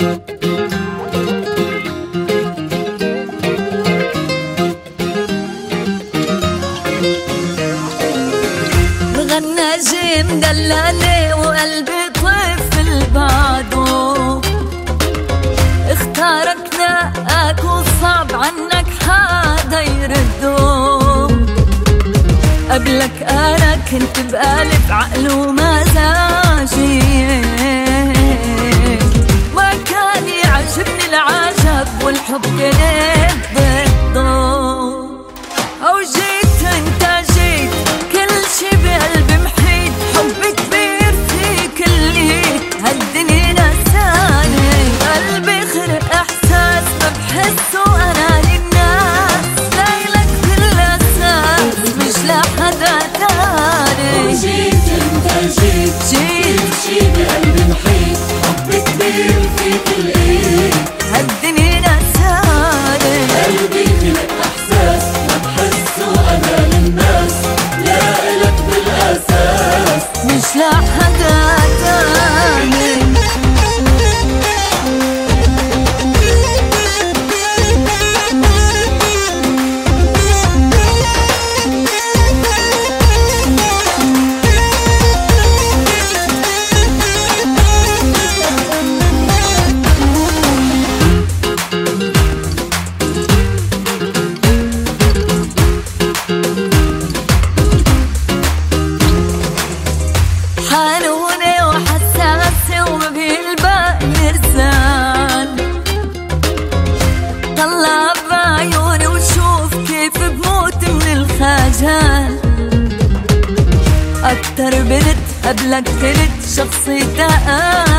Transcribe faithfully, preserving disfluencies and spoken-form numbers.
غناجي مدللة وقلبي طفل بعده، اختارك نقاك وصعب عنك حدا يرده. قبلك أنا كنت بقالب عقل ومزاجي، ما كان يعجبني العجب والحب كنت ضده. أو جيت انت جيت كل شي بقلبي محيط، حب كبير فيك اللي هالدنيا نساني. قلبي خلق احساس ما بحسه انا للناس، لايلك بالاساس مش لحدا تاني. وجيت انت جيت جيت كل شي بقلبي محيط، حب كبير فيك اللي هالدنيا نساني. قلبي خلق احساس ما بحسه انا للناس، لايلك بالاساس مش لحدا تاني. حنونة وحساسة وما بيلبق مرزان، طلع بعيوني وشوف كيف بموت من الخجل. أكتر بنت قبلك كنت شخصيتها